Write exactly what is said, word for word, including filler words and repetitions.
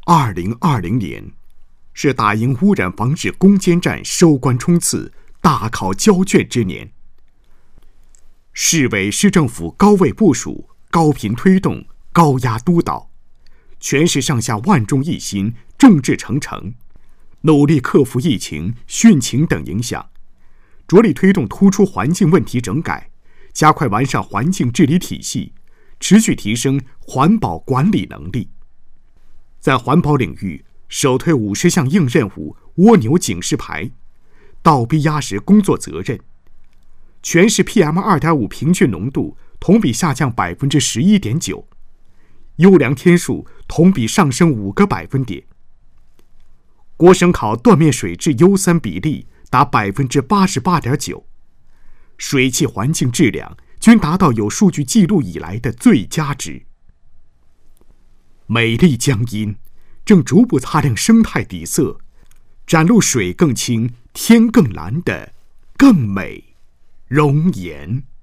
二零二零年是打赢污染防治攻坚战收官冲刺、大考交卷之年。市委市政府高位部署、高频推动、高压督导，全市上下万众一心、众志成城，努力克服疫情、汛情等影响，着力推动突出环境问题整改，加快完善环境治理体系，持续提升环保管理能力。在环保领域，首推五十项硬任务蜗牛警示牌，倒逼压实工作责任。全市 P M 二点五 平均浓度同比下降百分之十一点九，优良天数同比上升五个百分点。国省考断面水质优三比例达百分之八十八点九，水气环境质量均达到有数据记录以来的最佳值。美丽江阴正逐步擦亮生态底色，展露水更清、天更蓝的更美容颜。